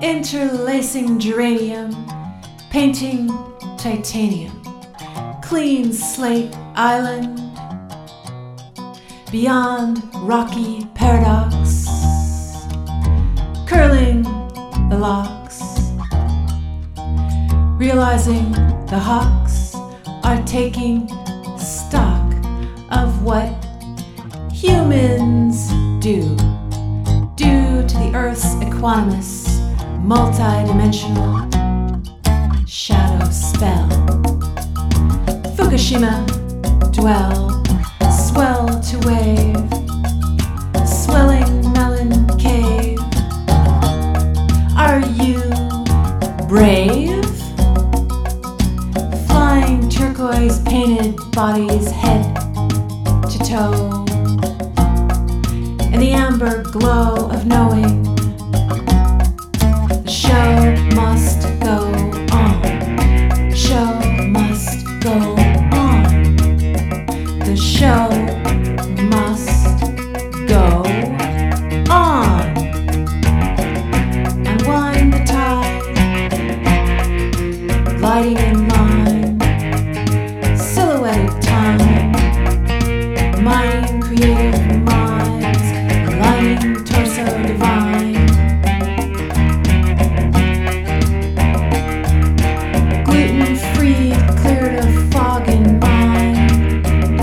interlacing geranium, painting titanium, clean slate island, beyond rocky paradox, curling the locks, realizing the hawks are taking stock of what humans do to the Earth's equanimous, multi-dimensional shadow spell. Fukushima, dwell, swell to wave, swelling melon cave. Are you brave? Flying turquoise painted bodies head to toe, in the amber glow of knowing, the show must go on. Show must go on. The show must go on. And wind the tide, gliding in line, silhouetted time, mining creative minds, aligning torso divine. Gluten-free, cleared of fog and mind.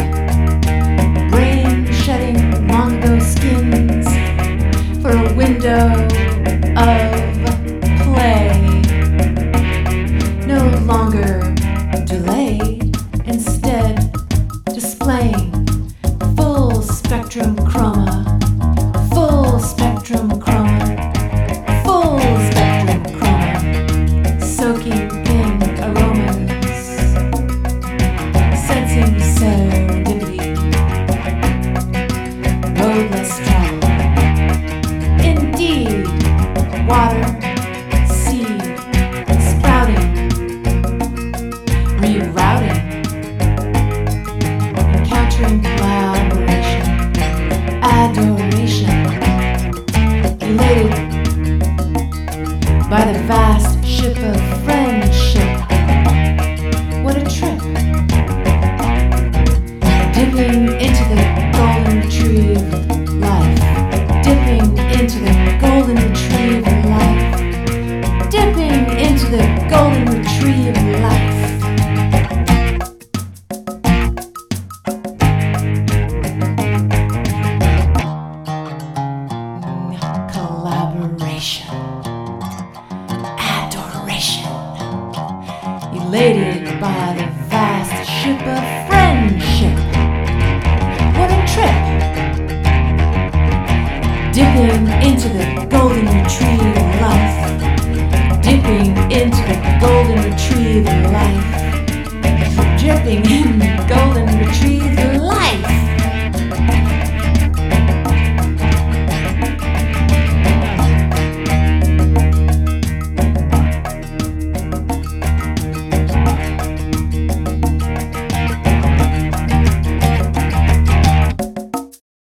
Brain shedding Mongo skins for a window of play. No longer delayed, instead displaying full spectrum chroma, full spectrum chroma, full spectrum chroma, soaking in aromas, sensing serendipity, roadless travel. Indeed, water, seed, sprouting, rerouting, encountering collaboration, adoration, elated by the vast ship of friendship. What a trip! Dipping into the golden retrieve of life, dipping into the golden retrieve of life, dipping into the golden retrieve of life. Collaboration, adoration, elated by the vast ship of friendship. What a trip! Dipping into the golden retrieve of life, dipping into the golden retrieve of life, dripping in the golden retrieve